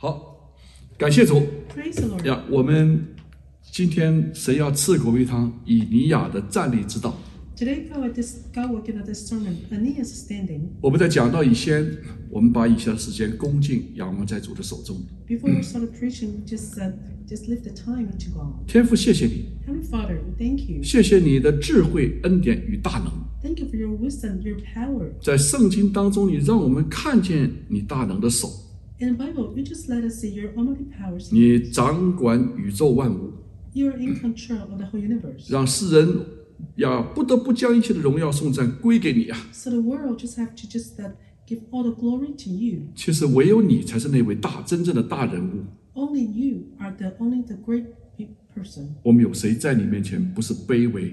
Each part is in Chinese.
好，感谢主 Praise the Lord. 呀！我们今天神要赐给我们一堂以尼雅的站立之道。 Today, God will give us this sermon, Aeneas standing. 我们在讲道以前，我们把以下的时间恭敬仰望在主的手中。 Before we start preaching, just leave the time to God. 天父，谢谢你， Heavenly Father, we thank you. 谢谢你的智慧、恩典与大能。 Thank you for your wisdom, your power. 在圣经当中，你让我们看见你大能的手， In the Bible, you just let us see your almighty powers. 你掌管宇宙万物， You are in control of the whole universe. 让世人不得不将一切的荣耀颂赞归给你啊！ So the world just have to give all the glory to you. 其实唯有你才是那位真正的大人物。 Only you are only the great person. 我们有谁在你面前不是卑微？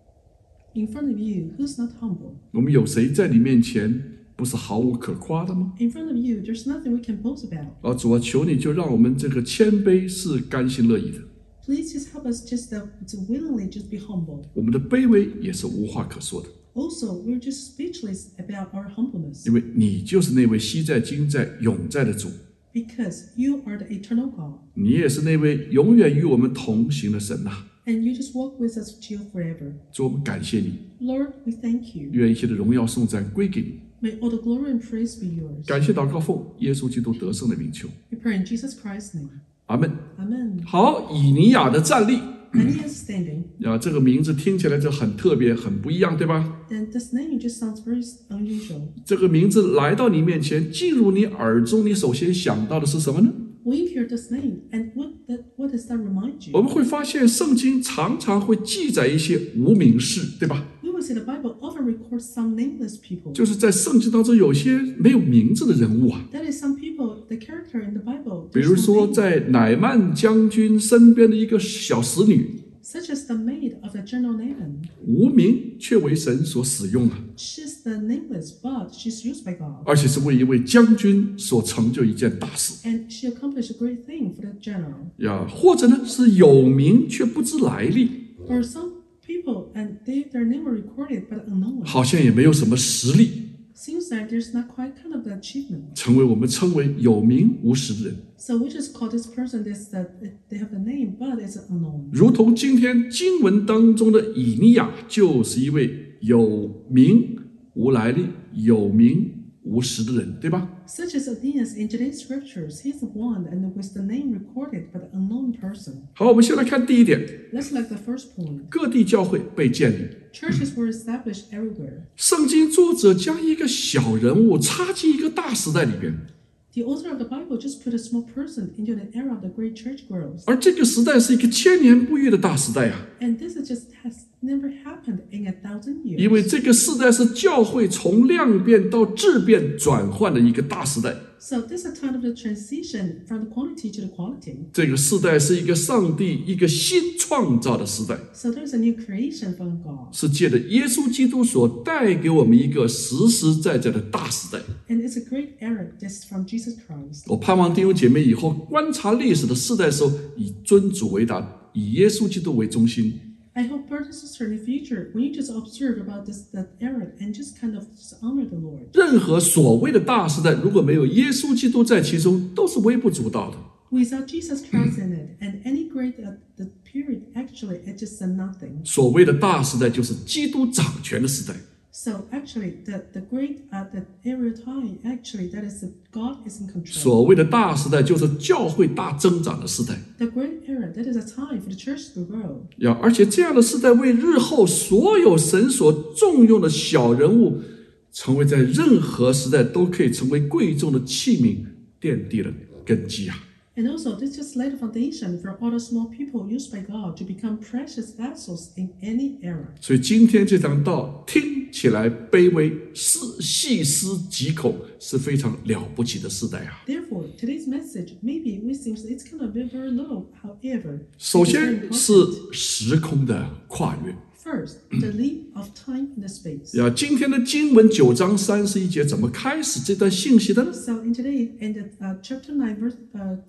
In front of you, who's not humble? 我们有谁在你面前不是毫无可夸的吗？ In front of you, there's nothing we can boast about. 主啊，求你就让我们这个谦卑是甘心乐意的， Please just help us to willingly just be humble. 我们的卑微也是无话可说的， Also, we're just speechless about our humbleness 因为你就是那位昔在、今在、永在的主， because you are the eternal God 你也是那位永远与我们同行的神呐、 and you just walk with us till forever. 主，我们感谢你， Lord, we thank you. 愿一切的荣耀颂赞归给你。 May all the glory and praise be yours. 感谢祷告奉耶稣基督得胜的名求， We pray in Jesus Christ's name. 阿门。 Amen. 好，以尼雅的站立 Aeneas standing. 这个名字听起来就很特别，很不一样，对吧？ Then this name just sounds very unusual. 这个名字来到你面前，进入你耳中，你首先想到的是什么呢？ When you hear this name, and what does that remind 我 you? 们会发现，圣经常常会记载一些无名氏，对吧？ We will see the Bible often records some nameless people. 就是在圣经当中有些没有名字的人物啊， That is some people, the character in the Bible. 比如说在乃曼将军身边的一个小使女， Such as the maid of the General Naaman. 无名却为神所使用啊， She's the nameless, but she's used by God. 而且是为一位将军所成就一件大事 And she accomplished a great thing for the general. 或者呢是有名却不知来历， Or some people, and their name were recorded but unknown. 好像也没有什么实力， Seems that there's not quite kind of the achievement. 成为我们称为有名无实的人。 So we just call this person that they have a name, but it's unknown. 如同今天经文当中的以尼雅，就是一位有名无来历、有名无实的人，对吧？ Such as Aeneas in today's scriptures, he's the one and with the name recorded but unknown person. 好，我们先来看第一点， Let's like the first point. 各地教会被建立。 Churches were established everywhere. 圣经作者将一个小人物插进一个大时代里边， The author of the Bible just put a small person into the era of the great church growth. 而这个时代是一个千年不遇的大时代啊！ And this has never happened in 1,000 years. 因为这个时代是教会从量变到质变转换的一个大时代。 So this is a time of the transition from the quantity to the quality. 这个时代是一个上帝一个新创造的时代， So there's a new creation from God. 是借着耶稣基督所带给我们一个实实在在的大时代。 And it's a great era just from Jesus Christ. 我盼望弟兄姐妹以后观察历史的时代的时候，以尊主为大，以耶稣基督为中心。 I hope, brothers and sisters, in the future, when you just observe about that era and just kind of just honor the Lord. 任何所谓的大时代，如果没有耶稣基督在其中，都是微不足道的。 Without Jesus Christ in it, and any great the period, actually, it's just a nothing. 所谓的大时代，就是基督掌权的时代。 So actually, the great the era time, actually, that is God is in control. 所谓的大时代，就是教会大增长的时代。 The great era, that is a time for the church to grow. 而且这样的时代为日后所有神所重用的小人物，成为在任何时代都可以成为贵重的器皿，奠定了根基啊！ And also, this just laid a foundation for all the small people used by God to become precious vessels in any era. 所以今天这堂道听起来卑微，细思极恐，是非常了不起的时代啊！ Therefore, today's message, maybe we think it's kind of very little, however, 首 it's very 先 important. 是时空的跨越。 First, the leap of time in the space. 今天的经文9章31节怎么开始这段信息的呢？ So in today, in the chapter 9, verse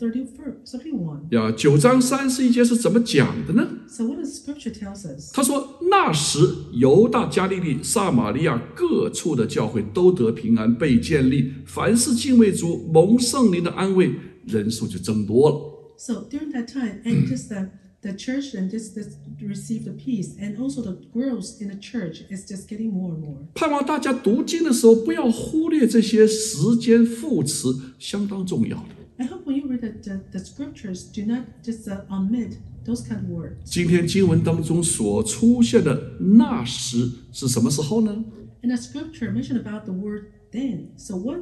31. 9章31节是怎么讲的呢？ So what does Scripture tells us? 他说：“那时，犹大、加利利、撒玛利亚各处的教会都得平安，被建立。凡是敬畏主、蒙圣灵的安慰， 人数就增多了。 So during that time, and just the church and just received the peace, and also the growth in the church is just getting more and more. 盼望大家读经的时候不要忽略这些时间副词，相当重要的。 I hope when you read the scriptures, do not just omit those kind of words. 今天经文当中所出现的那时是什么时候呢？ In the scripture mentioned about the word then. So what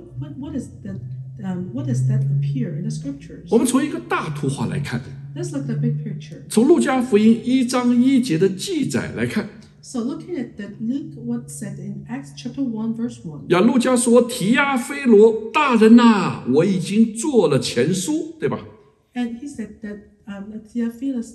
does that appear in the scriptures? 我们从一个大图画来看， Let's look at the big picture. 从路加福音1章1节的记载来看， So looking at that, Luke what said in Acts chapter 1 verse 1. 呀，路加说：“提亚非罗大人呐、我已经做了前书，对吧？ And he said that Theophilus,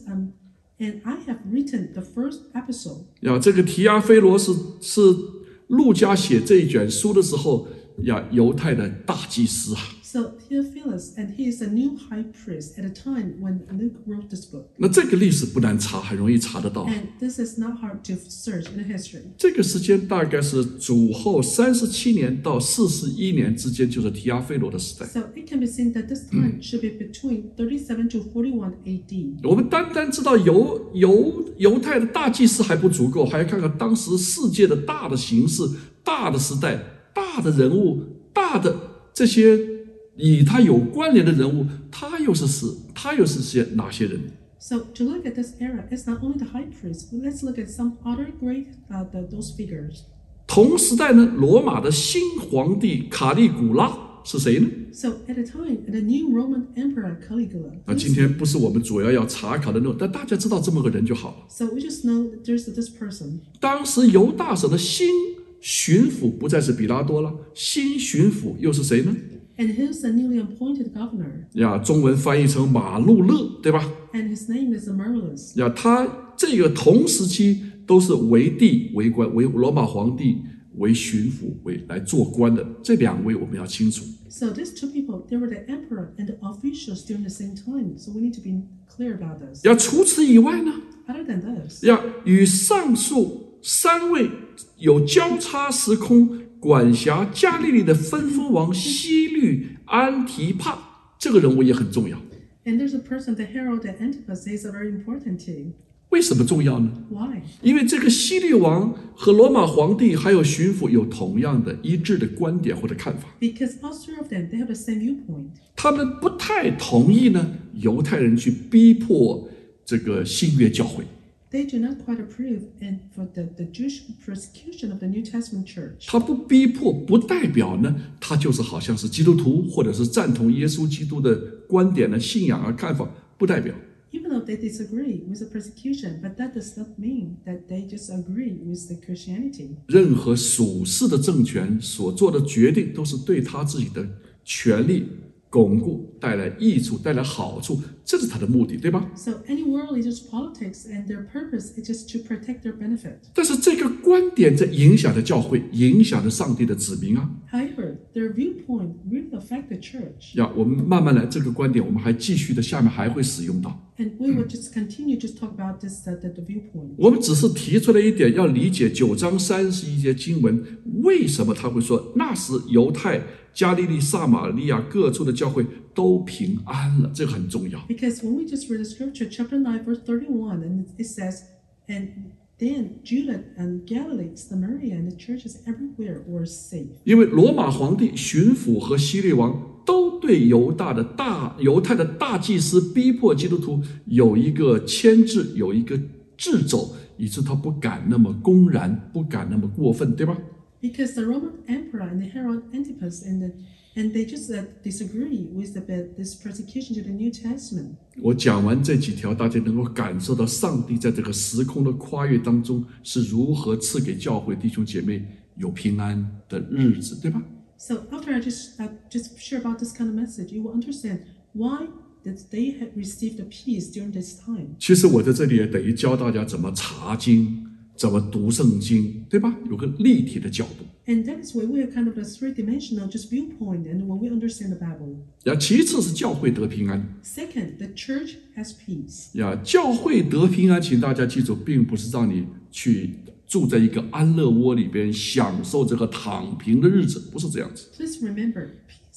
and I have written the first epistle. 呀，这个提亚非罗是路加写这一卷书的时候，呀，犹太的大祭司啊。 So Theophilus, and he is a new high priest at a time when Luke wrote this book. 那这个历史不难查，很容易查得到。 And this is not hard to search in the history. 这个时间大概是主后37年到41年之间，就是提亚非罗的时代。 So it can be seen that this time should be between 37 to 41 AD. 我们单单知道犹太的大祭司还不足够，还要看看当时世界的大的形势、大的时代、大的人物、大的这些与他有关联的人物，他又是些哪些人？ So to look at this era, it's not only the high priest, but let's look at some other great those figures. 同时代呢，罗马的新皇帝卡利古拉是谁呢？ So at the time, the new Roman Emperor Caligula. 今天不是我们主要查考的内容，但大家知道这么个人就好了。 So we just know that there's this person. 当时犹大省的新巡抚不再是比拉多了，新巡抚又是谁呢？ And he's a newly appointed governor. 呀，中文翻译成马路勒，对吧？ And his name is Marcellus. 呀，他这个同时期都是为帝为官，为罗马皇帝为巡抚为来做官的，这两位我们要清楚。 So these two people, they were the emperor and the officials during the same time. So we need to be clear about this. 呀，除此以外呢， Other than this, 呀，与上述三位有交叉时空管辖加利利的分封王希律安提帕，这个人物也很重要。 and there's a person, the herald Antipas, is very important too. 为什么重要呢？ Why? 因为这个希律王和罗马皇帝还有巡抚有同样的一致的观点或者看法， Because all three of them, they have the same viewpoint. 他们不太同意呢犹太人去逼迫这个新约教会。 They do not quite approve and for the Jewish persecution of the New Testament church. 他不逼迫，不代表呢他就是好像是基督徒，或者是赞同耶稣基督的观点呢、信仰啊、看法，不代表。 Even though they disagree with the persecution, but that does not mean that they just agree with the Christianity. 任何属世的政权所做的决定，都是对他自己的权利巩固带来益处、带来好处，这是他的目的，对吧？ So any worldly just politics and their purpose is just to protect their benefit. 但是这个观点在影响着教会，影响着上帝的子民啊！ However, their viewpoint will affect the church. 呀，我们慢慢来，这个观点我们还继续的，下面还会使用到。 And we will just continue to talk about this the viewpoint. 我们只是提出来一点，要理解9章31节经文，为什么他会说那时犹太、加利利、撒玛利亚各处的教会都平安了，这个很重要。 Because when we just read the scripture, chapter 9, verse 31, and it says, and then Judah and Galilee, Samaria, and the churches everywhere were safe. 因为罗马皇帝、巡抚和希律王都对犹太的大祭司逼迫基督徒有一个牵制，有一个掣肘，以致他不敢那么公然，不敢那么过分，对吧？ Because the Roman emperor and the herald Antipas and they just disagree with this persecution to the New Testament. 我讲完这几条，大家能够感受到上帝在这个时空的跨越当中是如何赐给教会弟兄姐妹有平安的日子，对吧？ So after I just share about this kind of message, you will understand why that they had received the peace during this time. 其实我在这里也等于教大家怎么查经，怎么读圣经，对吧？有个立体的角度。 And that is why we are kind of a three-dimensional just viewpoint and when we understand the Bible. 呀，其次是教会得平安。 Second, the church has peace. 呀，教会得平安，请大家记住，并不是让你去住在一个安乐窝里边，享受这个躺平的日子，不是这样子。 Please remember, peace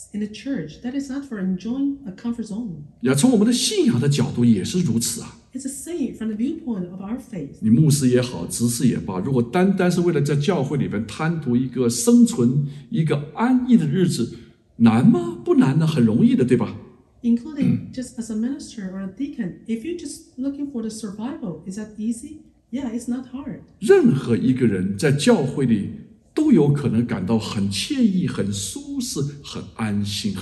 in the church. That is not for enjoying a comfort zone. 从我们的信仰的角度也是如此啊。 It's the same from the viewpoint of our faith. 你牧师也好，执事也罢，如果单单是为了在教会里面贪图一个生存、一个安逸的日子，难吗？不难的，很容易的，对吧？ Including just as a minister or a deacon, if you're just looking for the survival, is that easy? Yeah, it's not hard. 任何一个人在教会里都有可能感到很惬意、很舒适、很安心、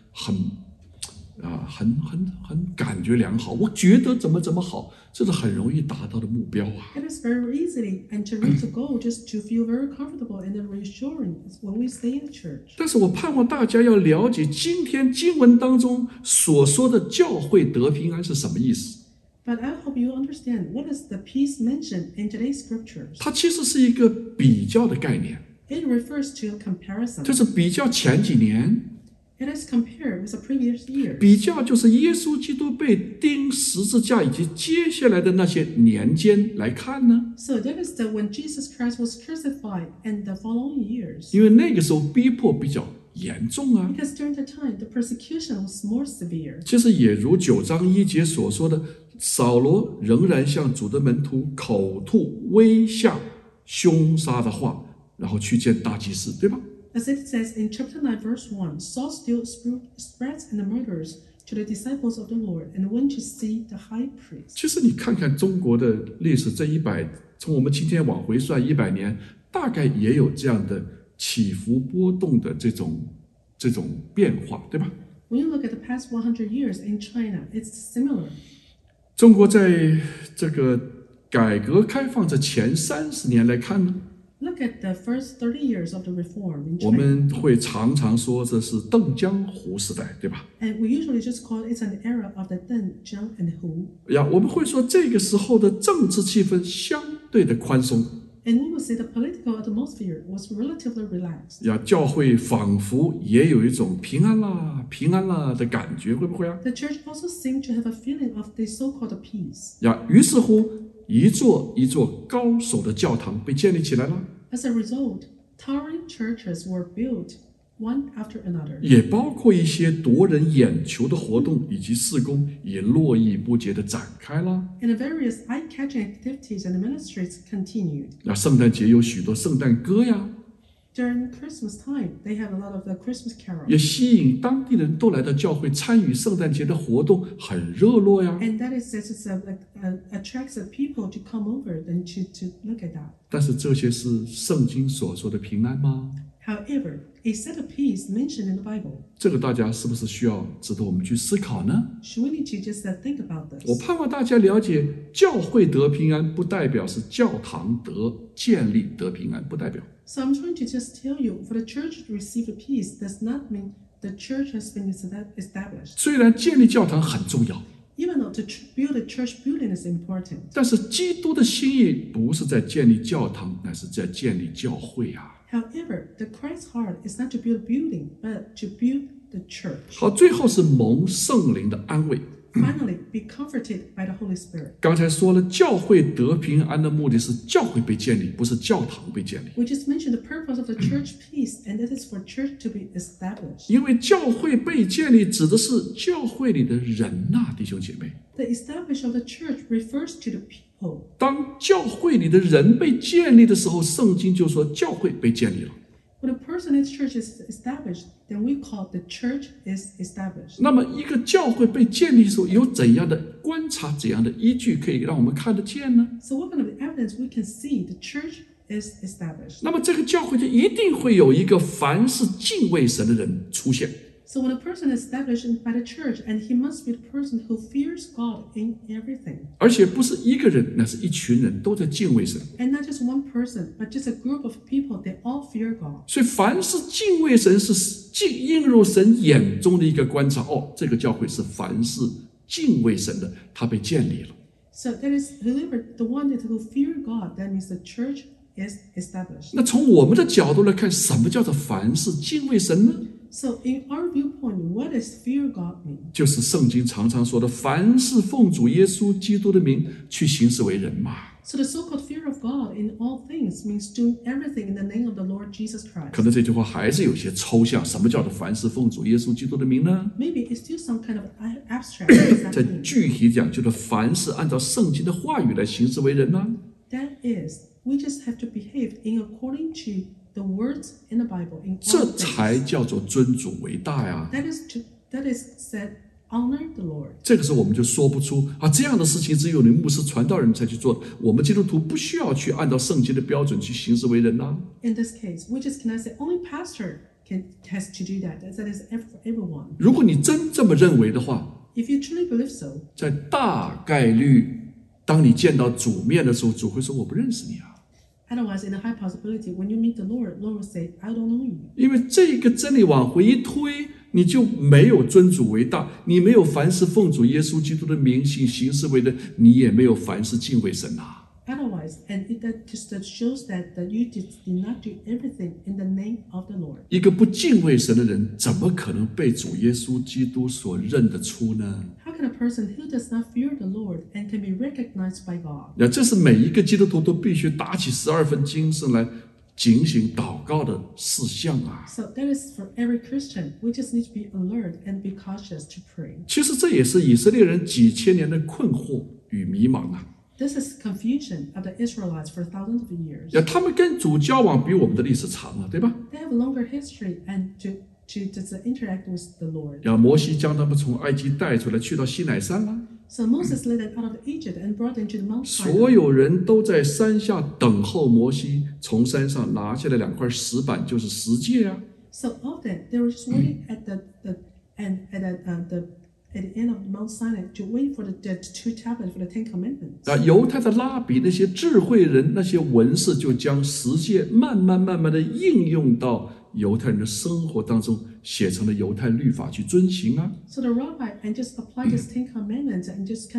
很感觉良好。我觉得怎么好，这是很容易达到的目标啊。 It is very easy and to reach the goal just to feel very comfortable and reassuring when we stay in the church. 但是我盼望大家要了解今天经文当中所说的教会得平安是什么意思。 But I hope you understand what is the peace mentioned in today's scriptures. 它其实是一个比较的概念， It refers to a comparison. 就是比较前几年， It is compared with the previous year. 比较就是耶稣基督被钉十字架以及接下来的那些年间来看呢。 So that is when Jesus Christ was crucified and the following years. 因为那个时候逼迫比较严重啊。 Because during the time, the persecution was more severe. 其实也如9章1节所说的，扫罗仍然向主的门徒口吐威吓、凶杀的话，然后去见大祭司，对吧？ As it says in chapter 9, verse 1, Saul still spreads and murders to the disciples of the Lord and went to see the high priest. 其实你看看中国的历史，这从我们今天往回算100年，大概也有这样的起伏波动的这种变化，对吧？ When you look at the past 100 years in China, it's similar. 中国在这个改革开放这前30年来看呢， Look at the first 30 years of the reform in 我 China. 们会常常说这是邓江湖时代，对吧？ And we usually just call it an era of the Deng, Zhang, and Hu. 我们会说这个时候的政治气氛相对的宽松， And we will say the political atmosphere was relatively relaxed. 教会仿佛也有一种平安啦的感觉，会不会啊？ The church also seemed to have a feeling of the so-called peace. 于是乎，一座一座高手的教堂被建立起来了， As a result, towering churches were built one after another. 也包括一些夺人眼球的活动以及事工也络绎不绝地展开了。 And the various eye-catching activities and ministries continued. 圣诞节有许多圣诞歌呀， During Christmas time, they have a lot of the Christmas 也 carols. 吸引当地人都来到教会参与圣诞节的活动，很热络呀。 And that is just attracts the people to come over and to look at that. 但是这些是圣经所说的平安吗？ However, a set of peace mentioned in the Bible. 这个大家是不是需要值得我们去思考呢？ Should we need to just think about 我 this? 盼望大家了解，教会得平安不代表是教堂建立得平安，不代表。 So I'm trying to just tell you, for the church to receive the peace does not mean the church has been established. 虽然建立教堂很重要， Even though to build a church building is important, 但是基督的心意不是在建立教堂，乃是在建立教会啊。 however, the Christ's heart is not to build a building, but to build the church. 好，最后是蒙圣灵的安慰。 Finally, be comforted by the Holy Spirit. 刚才说了，教会得平安的目的是教会被建立，不是教堂被建立。 We just mentioned the purpose of the church peace, and that is for church to be established. 因为教会被建立指的是教会里的人呐、弟兄姐妹。 The establishment of the church refers to the people. 当教会里的人被建立的时候，圣经就说教会被建立了。 When a person in the church is established, then we call the church is established. 那么，一个教会被建立的时候，有怎样的观察、怎样的依据可以让我们看得见呢？ So what kind of evidence we can see the church is established? 那么，这个教会就一定会有一个凡是敬畏神的人出现。 So when a person is established by the church, and he must be the person who fears God in everything. 而且不是一个人，那是一群人都在敬畏神。 And not just one person, but just a group of people, they all fear God. 所以，凡是敬畏神是映入神眼中的一个观察。这个教会是凡是敬畏神的，它被建立了。 So that is whoever the one that who fear God, that means the church is established. 那从我们的角度来看，什么叫做凡是敬畏神呢？ So in our viewpoint, what does fear God mean? 就是圣经常常说的，凡是奉主耶稣基督的名去行事为人嘛。 So the so-called fear of God in all things means doing everything in the name of the Lord Jesus 可 Christ. 能这句话还是有些抽象，什么叫做凡事奉主耶稣基督的名呢？ Maybe it's still some kind of abstract. What does that 在 mean? 具体讲，就是凡事按照圣经的话语来行事为人呢、 That is, we just have to behave in according to the words in the Bible in 这 all 才 things. 叫做尊主为大呀。 That is said, honor the Lord. 这个时候我们就说不出啊，这样的事情只有你牧师、传道人才去做，我们基督徒不需要去按照圣经的标准去行事为人呐、 In this case, we just cannot say only pastor has to do that. That is for everyone. 如果你真这么认为的话， If you truly believe so, 在大概率，当你见到主面的时候，主会说我不认识你啊， otherwise, in a high possibility, when you meet the Lord will say, I don't know you. 因为这个真理往回一推，你就没有尊主为大，你没有凡事奉主耶稣基督的名行事为人，你也没有凡事敬畏神啊。 Otherwise, and that just shows that you did not do everything in the name of the Lord. 一个不敬畏神的人，怎么可能被主耶稣基督所认得出呢？ How can a person who does not fear the Lord and can be recognized by God? 那这是每一个基督徒都必须打起12分精神来警醒祷告的事项啊。 So that is for every Christian. We just need to be alert and be cautious to pray. 其实这也是以色列人几千年的困惑与迷茫啊。 This is confusion of the Israelites for thousands of years. 呀，他们跟主交往比我们的历史长啊，对吧？ They have a longer history and to just interact with the Lord. 呀，摩西将他们从埃及带出来，去到西乃山啦。 So Moses led them out of Egypt and brought them to the Mount 所 Sinai. 有人都在山下等候摩西从山上拿下来2块石板，就是十诫啊。 So of them, they were just waiting at the end of Mount Sinai to wait for the two tablets for the Ten Commandments. 啊，犹太的拉比那些智慧人、那些文士，就将十诫慢慢的应用到犹太人的生活当中，写成了犹太律法去遵行啊。 So the rabbi and just apply this Ten Commandments and just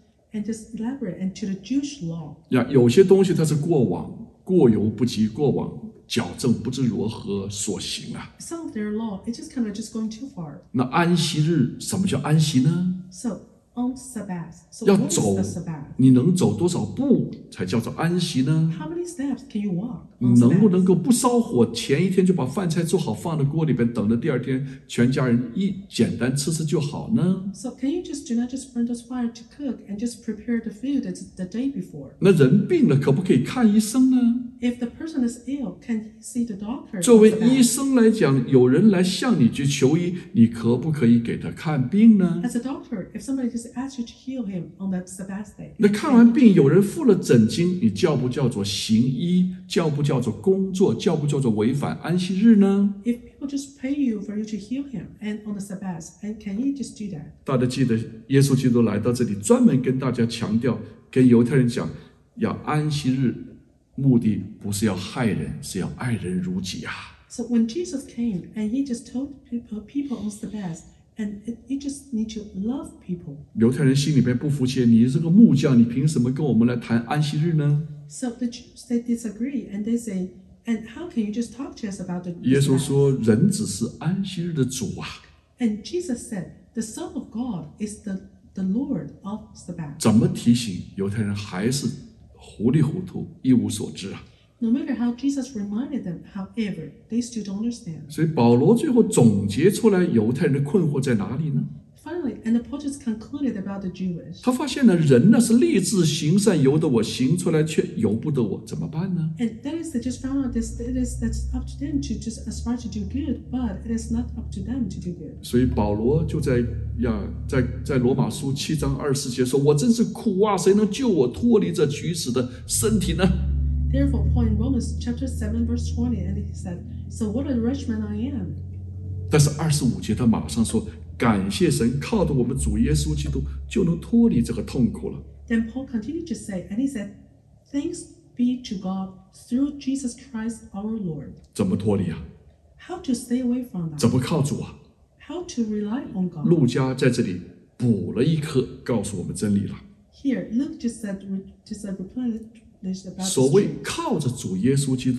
elaborate into the Jewish law. 呀，有些东西它是过往过犹不及，过往矫正不知如何所行啊。 Some of their law, it's just kind of just going too far. 那安息日，什么叫安息呢？ So on Sabbath. So 要 what is 走 the Sabbath? 你能走多少步才叫做安息呢？ How many steps can you walk 你 on 能不 Sabbath? 能够不烧火，前一天就把饭菜做好放在锅里边，等着第二天全家人简单吃就好呢？ So can you just do not just burn those fire to cook and just prepare the food the day before? 那人病了，可不可以看医生呢？ If the person is ill, can he see the doctor? 作 on 为 Sabbath? 医生来讲，有人来向你去求医，你可不可以给他看病呢？ As a doctor, if somebody just asks you to heal him on that Sabbath day, 那看完病，有人付了诊金，你叫不叫做行医？叫不叫做工作？叫不叫做违反安息日呢？ if people just pay you for you to heal him and on the Sabbath, and can you just do that? 大家记得，耶稣基督来到这里，专门跟大家强调，跟犹太人讲，要安息日，目的不是要害人，是要爱人如己啊。 So when Jesus came and he just told people on Sabbath, and you just need to love people. 犹太人心里边不服气，你是个木匠，你凭什么跟我们来谈安息日呢？ So the Jews, they disagree and they say, and how can you just talk to us about the 耶稣 Sabbath? 说，人只是安息日的主啊， And Jesus said, the Son of God is the Lord of Sabbath. 怎么提醒犹太人还是糊里糊涂，一无所知啊。 No matter how Jesus reminded them, however, they still don't understand. 所以保罗最后总结出来犹太人的困惑在哪里呢？ Finally, and the Paul just concluded about the Jewish. 他发现呢，人呢是立志行善，由得我行出来，却由不得我，怎么办呢？ And that is, they just found out that's up to them to just aspire to do good, but it is not up to them to do good. 所以保罗就在罗马书7章24节说：“我真是苦啊，谁能救我脱离这取死的身体呢？” Therefore, Paul in Romans chapter 7, verse 20, and he said, so what a wretched man I am. 但是25节他马上说：“感谢神，靠着我们主耶稣基督就能脱离这个痛苦了。” Then Paul continued to say, and he said, thanks be to God through Jesus Christ our Lord. 怎么脱离啊？ How to stay away from that? 怎么靠主啊？ How to rely on God? 路加在这里补了一课，告诉我们真理了。 Here, Luke just replenished about 所 this 谓 truth. 靠着主耶稣基督，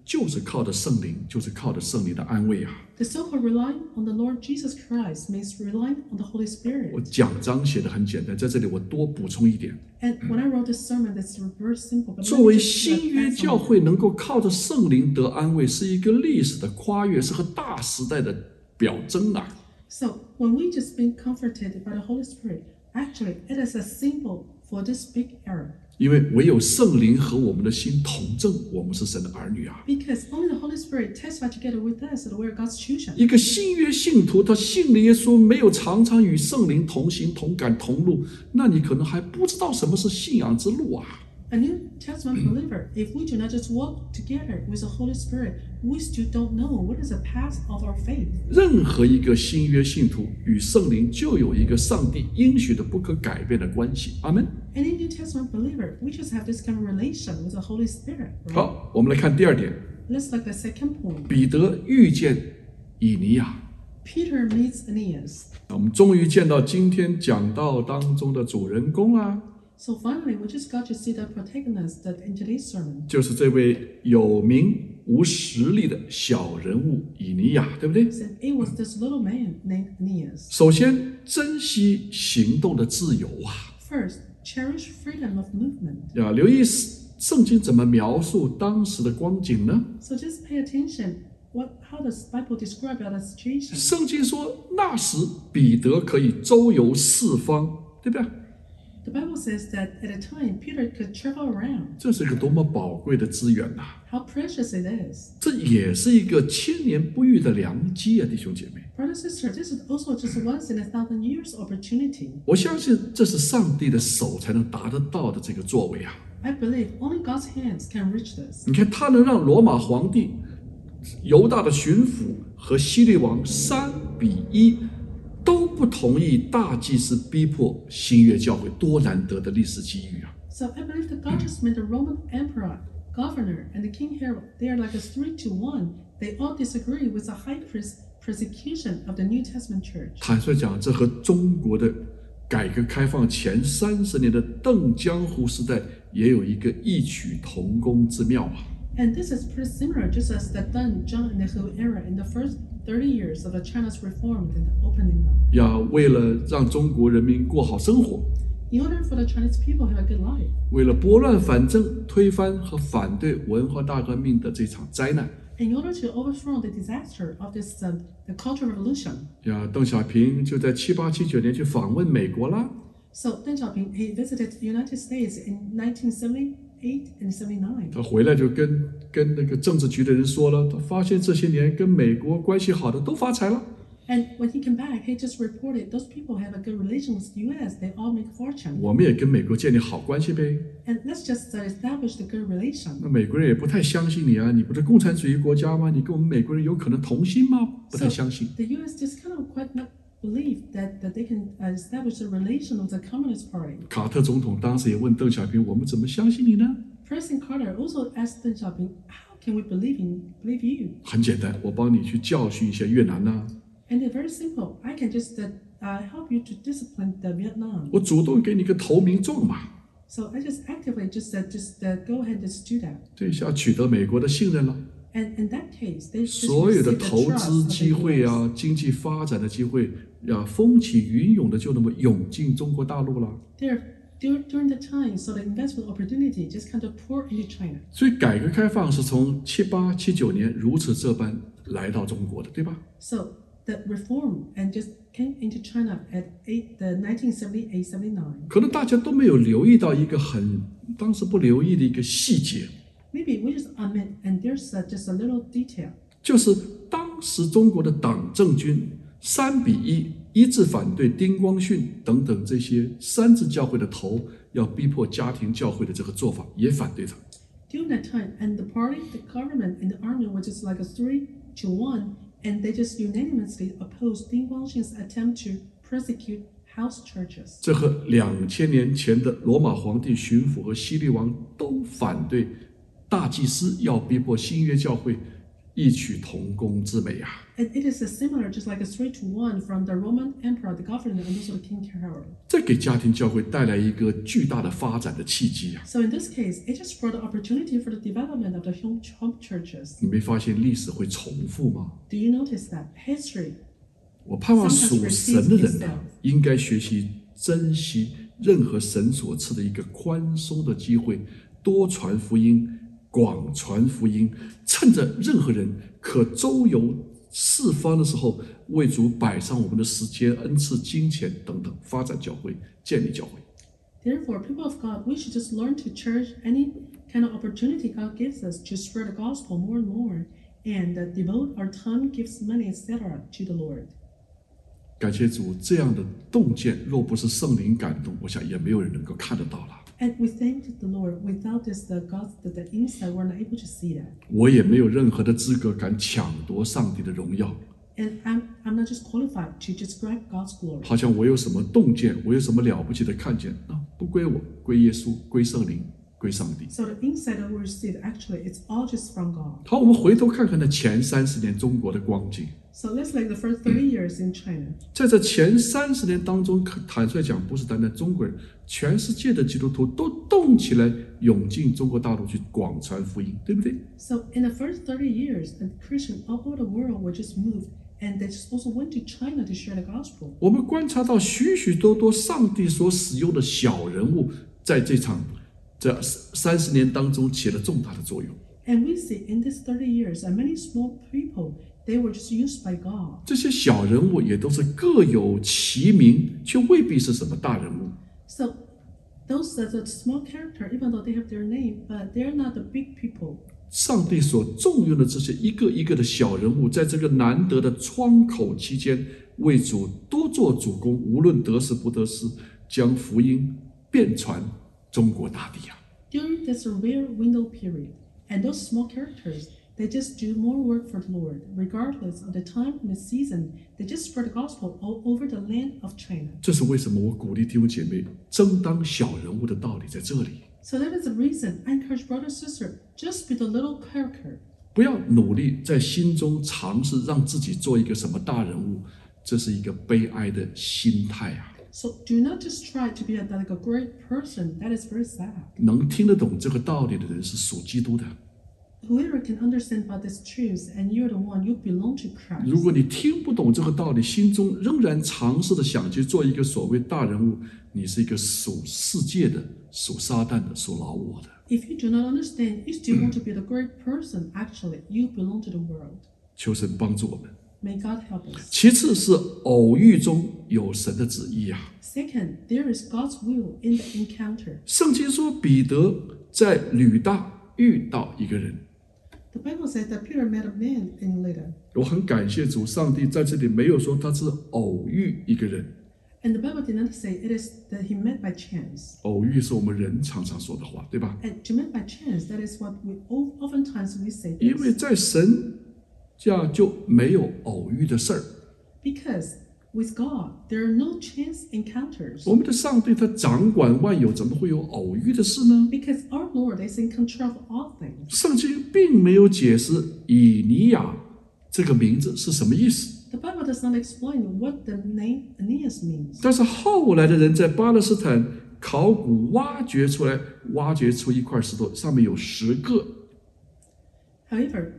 就是靠着圣灵，就是靠着圣灵的安慰啊。 The so-called relying on the Lord Jesus Christ means relying on the Holy 我 Spirit. 讲章写得很简单，在这里我多补充一点。 And when I wrote this sermon, that's very simple. But 作 let me 为 just 新约 add 教 some. 会能够靠着圣灵得安慰，是一个历史的跨越，是个大时代的表征啊。 So when we just been comforted by the Holy Spirit, actually it is a symbol for this big era. 因为唯有圣灵和我们的心同证，我们是神的儿女啊。 Because only the Holy Spirit testifies together with us that we are God's children. 一个新约信徒，他信了耶稣，没有常常与圣灵同行、同感、同路，那你可能还不知道什么是信仰之路啊。 A New Testament believer, if we do not just walk together with the Holy Spirit, we still don't know what is the path of our faith. 任何一个新约信徒与圣灵就有一个上帝应许的不可改变的关系。阿门。 Any New Testament believer, we just have this kind of relation with the Holy Spirit. Right? 好，我们来看第二点， Let's look at the second point. 彼得遇见以尼亚。 Peter meets Aeneas. 我们终于见到今天讲道当中的主人公啊， So finally, we just got to see the protagonist that in today's sermon. 就是这位有名无实力的小人物以尼亚，对不对？ So it was this little man named Aeneas. 首先，珍惜行动的自由啊！ First, cherish freedom of movement. 要留意圣经怎么描述当时的光景呢？ So just pay attention how does Bible describe that situation. 圣经说，那时彼得可以周游四方，对不对？ The Bible says that at a time Peter could travel around. 这是一个多么宝贵的资源呐、 How precious it is. 这也是一个千年不遇的良机啊，弟兄姐妹！ Brother and sister, this is also just once in 1,000 years opportunity. 我相信这是上帝的手才能达得到的这个作为啊！ I believe only God's hands can reach this. 你看，他能让罗马皇帝、犹大的巡抚和希律王3:1都不同意大祭司逼迫新约教会，多难得的历史机遇啊！ So I believe that God just made the Roman emperor, governor, and the King Herod. They are like a 3-1. They all disagree with the high priest persecution of the New Testament church. 坦率讲，这和中国的改革开放前30年的邓江湖时代也有一个异曲同工之妙啊！ And this is pretty similar, just as the Deng, Zhang, and the Hu era in the first 30 years of the China's reform and opening up. 要为了让中国人民过好生活， In order for the Chinese people to have a good life, 为了拨乱反正、推翻和反对文化大革命的这场灾难， in order to overthrow the disaster of this the Cultural Revolution. 邓小平就在78、79年去访问美国啦。 So Deng Xiaoping, he visited the United States in 1978 and 79. 他回来就跟那个政治局的人说了，他发现这些年跟美国关系好的都发财了。 And when he came back, he just reported those people have a good relation with the U.S. They all make fortune. 我们也跟美国建立好关系呗。 And let's just establish the good relation. 那美国人也不太相信你啊，你不是共产主义国家吗？你跟我们美国人有可能同心吗？不太相信。 The U.S. just kind of quite not believe that they can establish a relation with the Communist Party. 卡特总统当时也问邓小平：“我们怎么相信你呢 President Carter also asked Deng Xiaoping, "How can we believe you?" 很简单，我帮你去教训一下越南呐、 And it's very simple. I can just help you to discipline the Vietnam. 我主动给你个投名状嘛， So I just actively just go ahead and just do that. 这下取得美国的信任了。 And in that case, they just 所有的 received the 投 trust 资 of the 机会 US. 啊，经济发展的机会呀，风起云涌的就那么涌进中国大陆了。 There, during the time, so the investment opportunity just kind of poured into China. 所以改革开放是从78、79年如此这般来到中国的，对吧？ So the reform and just came into China at 1978-79. 可能大家都没有留意到一个当时不留意的一个细节， Maybe we just omit, and there's just a little detail. 就是当时中国的党政军3:1一致反对丁光训等等这些三自教会的头要逼迫家庭教会的这个做法，也反对他。 During that time, and the party, the government, and the army were just like a 3-1, and they just unanimously opposed Ding Guangxin's attempt to persecute house churches. 这和2000年前的罗马皇帝、巡抚和希律王都反对大祭司要逼迫新约教会异曲同工之美啊！ And it is similar, just like a 3-1 from the Roman Emperor, the governor, and also the King Herod. 这给家庭教会带来一个巨大的发展的契机啊！ So in this case, it just brought an opportunity for the development of the home churches. 你没发现历史会重复吗？ Do you notice that history? 我盼望属神的人呢，应该学习珍惜任何神所赐的一个宽松的机会，多传福音，广传福音，趁着任何人可周游四方的时候，为主摆上我们的时间、恩赐、金钱等等，发展教会，建立教会。 Therefore, people of God, we should just learn to cherish any kind of opportunity God gives us to spread the gospel more and more, and devote our time, gifts, money, etc. to the Lord. 感谢主，这样的洞见，若不是圣灵感动，我想也没有人能够看得到了。 And we thank the Lord. Without this, the insight, we're not able to see that. 我也没有任何的资格敢抢夺上帝的荣耀， And I'm not just qualified to just grab God's glory. 好像我有什么洞见，我有什么了不起的看见啊？不归我，归耶稣，归圣灵，归上帝。 So the insight that we receive, actually, it's all just from God. 好，我们回头看看那前30年中国的光景。 So let's like the first 30 years in China. 在这前30年当中，坦率讲，不是单单中国人，全世界的基督徒都动起来，涌进中国大陆去广传福音，对不对？ So in the first 30 years, the Christians all over the world were just moved, and they just also went to China to share the gospel. 我们观察到许许多多上帝所使用的小人物，在这30年当中起了重大的作用。 And we see in these 30 years, and many small people, they were just used by God. 这些小人物也都是各有其名，却未必是什么大人物。 So those are the small character, even though they have their name, but they're not the big people. 上帝所重用的这些一个一个的小人物，在这个难得的窗口期间，为主多做主工，无论得势不得势，将福音遍传中国大地啊！ During this rare window period, and those small characters, they just do more work for the Lord, regardless of the time and the season. They just spread the gospel all over the land of China. 这是为什么我鼓励弟兄姐妹争当小人物的道理在这里。 So that is the reason I encourage brother and sister, just be the little character. 不要努力在心中尝试让自己做一个什么大人物，这是一个悲哀的心态啊！ So do not just try to be like a great person. That is very sad. 能听得懂这个道理的人是属基督的。 Whoever can understand about this truth, and you're the one, you belong to Christ. 如果你听不懂这个道理，心中仍然尝试的想去做一个所谓大人物，你是一个属世界的、属撒旦的、属老我的。 If you do not understand, you still want to be the great person. Actually, you belong to the world. 求神帮助我们。 May God help us. 其次是偶遇中有神的旨意啊。 Second, there is God's will in the encounter. 圣经说彼得在吕大遇到一个人， The Bible says that Peter met a man in Lydda. 我很感谢主，上帝在这里没有说他是偶遇一个人， And the Bible did not say it is that he met by chance. 偶遇是我们人常常说的话，对吧？ And to meet by chance, that is what we oftentimes we say 因为 this. 在神家就没有偶遇的事儿。 Because with God, there are no chance encounters. 我们的上帝他掌管万有，怎么会有偶遇的事呢？ Because our Lord is in control of all things. 圣经并没有解释以尼亚这个名字是什么意思， The Bible does not explain what the name Aeneas means. 但是后来的人在巴勒斯坦考古挖掘出一块石头，上面有10个。 However,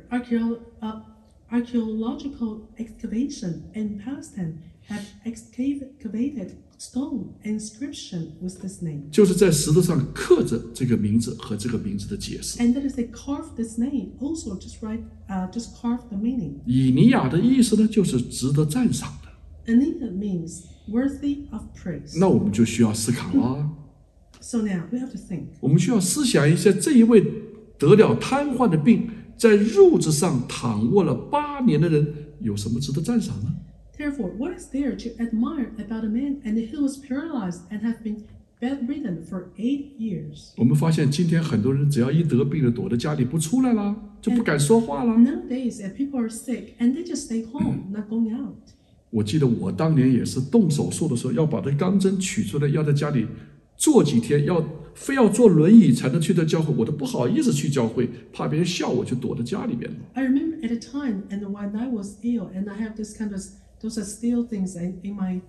archaeological excavation in Palestine have excavated stone inscription with this name. 就是在石头上刻着这个名字和这个名字的解释。 And that is they carved this name, also just carved the meaning. 以尼亚的意思呢，就是值得赞赏的。 Aeneas means worthy of praise. 那我们就需要思考了， So now we have to think. 我们需要思想一下，这一位得了瘫痪的病，在褥子上躺卧了8年的人，有什么值得赞赏呢？ Therefore, what is there to admire about a man and who was paralyzed and have been bedridden for 8 years? 我们发现今天很多人只要一得病了，躲在家里不出来啦，就不敢说话啦。 Nowadays, if people are sick and they just stay home, not going out. 我记得我当年也是动手术的时候，要把这钢针取出来，要在家里做几天非要坐轮椅才能去到教会，我都不好意思去教会，怕别人笑我，就躲在家里面了。 I remember at a time, and when I was ill, and I have this kind of those are steel things in my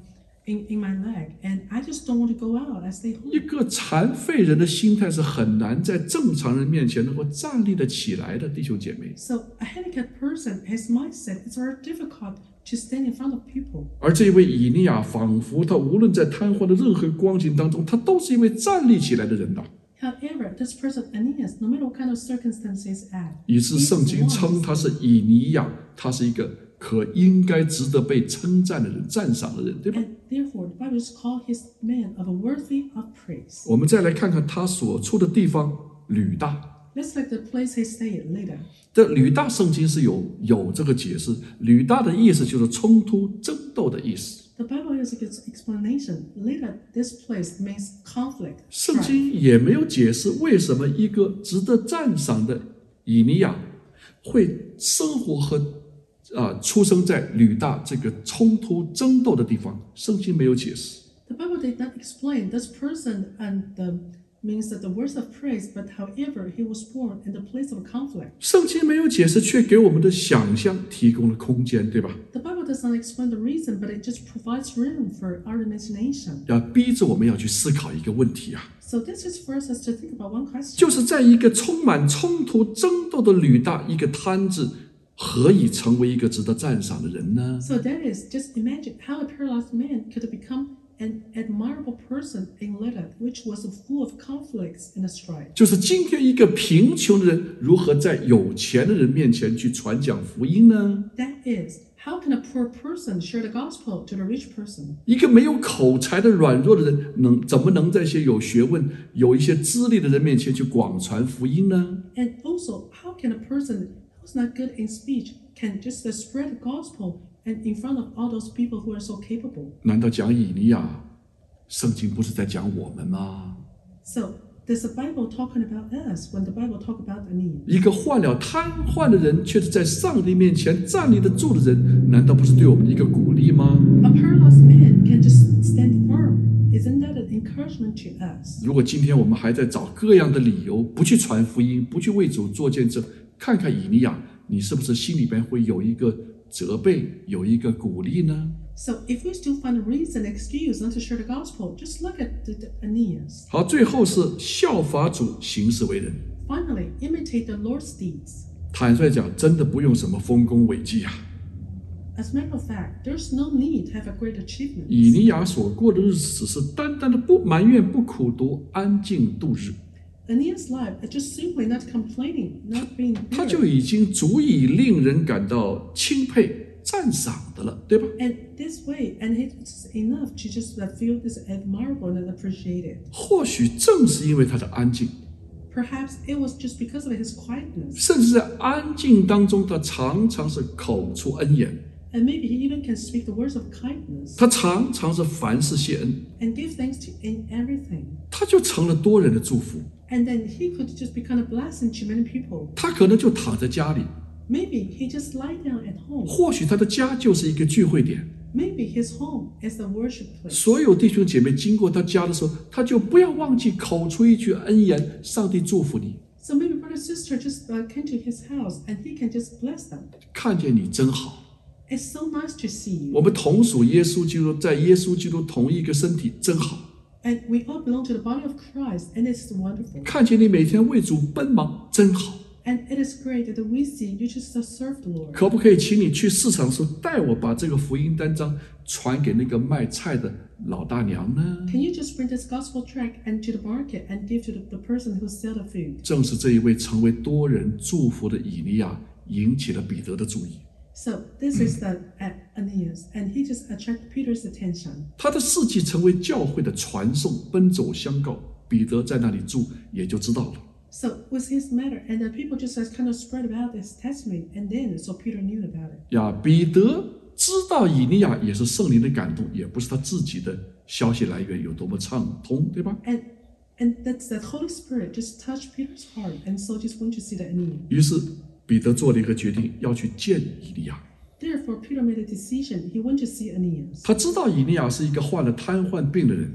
leg, and I just don't want to go out. I stay home. 一个残废人的心态是很难在正常人面前能够站立得起来的，弟兄姐妹。 So a handicapped person, his mindset, it's very difficult to stand in front of people. 而这一位以利亚，仿佛他无论在瘫痪的任何光景当中，他都是一位站立起来的人呐。 However, this person Aeneas, no matter what kind of circumstances at, 于是圣经称他是以利亚，他是一个应该值得被称赞的人、赞赏的人，对吧？ and therefore the Bible is called his man of a worthy of praise. 我们再来看看他所处的地方吕大。 Let's like the place he stayed later. 这吕大圣经是有这个解释，吕大的意思就是冲突、争斗的意思。 The Bible has an explanation. Later, this place means conflict. 圣经也没有解释为什么一个值得赞赏的以利亚会生活和出生在吕大这个冲突争斗的地方，圣经没有解释。 The Bible did not explain this person and means that the words of praise, but however, he was born in the place of conflict. 圣经没有解释，却给我们的想象提供了空间，对吧？ The Bible does not explain the reason, but it just provides room for our imagination. 要逼着我们要去思考一个问题啊， So this is forces us to think about one question. 就是在一个充满冲突争斗的吕大，一个摊子何以成为一个值得赞赏的人呢？ So that is, just imagine how a paralyzed man could become an admirable person in Lydda, which was full of conflicts and strife. 就是今天一个贫穷的人如何在有钱的人面前去传讲福音呢？ That is, how can a poor person share the gospel to the rich person? 一个没有口才的软弱的人怎么能在一些有学问、有一些资历的人面前去广传福音呢？ And also, how can a person who's not good in speech can just spread the gospel and in front of all those people who are so capable? 难道讲以利亚，圣经不是在讲我们吗？ So, does the Bible talking about us when the Bible talk about Aeneas? 一个患了瘫痪的人，却是在上帝面前站立得住的人，难道不是对我们的一个鼓励吗？ A paralyzed man can just stand firm. Isn't that an encouragement to us? 如果今天我们还在找各样的理由，不去传福音，不去为主做见证，看看以利亚，你是不是心里边会有一个责备，有一个鼓励呢？ So if we still find a reason, excuse not to share the gospel, just look at the Aeneas. 好，最后是效法主，行事为人。 Finally, imitate the Lord's deeds. 坦率讲，真的不用什么丰功伟绩啊。 As a matter of fact, there's no need to have a great achievement. 以利亚所过的日子只是单单的不埋怨、不苦读，安静度日。 Aeneas' life is just simply not complaining, not being 他 bitter. 就已经足以令人感到钦佩、赞赏的了，对吧？ And this way, and it's enough to just feel this admirable and appreciated. 或许正是因为他的安静， Perhaps it was just because of his quietness. 甚至在安静当中，他常常是口出恩言， And maybe he even can speak the words of kindness 他常常是凡事谢恩， and give thanks to in everything. 他就成了多人的祝福。 And then he could just become a blessing to many people. 他可能就躺在家里， Maybe he just lie down at home. 或许他的家就是一个聚会点。 Maybe his home is the worship place. 所有弟兄姐妹经过他家的时候，他就不要忘记口出一句恩言，上帝祝福你， So maybe brother and sister just came to his house and he can just bless them. 看见你真好。 It's so nice to see 我 you. 们同属耶稣基督，在耶稣基督同一个身体，真好。 And we all belong to the body of Christ, and it's wonderful. 看见你每天为主奔忙，真好。 And it is great that we see you just serve the Lord. 可不可以请你去市场的时候，带我把这个福音单张传给那个卖菜的老大娘呢？ Can you just bring this gospel tract and to the market and give to the person who sell the food? 正是这一位成为多人祝福的以利亚，引起了彼得的注意。 So this is the Aeneas, and he just attracted Peter's attention. 他的事迹成为教会的传颂，奔走相告。彼得在那里住，也就知道了。 So with his matter, and the people just kind of spread about his testimony, and then so Peter knew about it. 呀，彼得知道以利亚也是圣灵的感动，也不是他自己的消息来源有多么畅通，对吧？ And that's the Holy Spirit just touched Peter's heart, and so just went to see the Aeneas. 于是彼得做了一个决定，要去见以利亚。 Therefore, Peter made a decision. He went to see Aeneas. 他知道以利亚是一个患了瘫痪病的人， He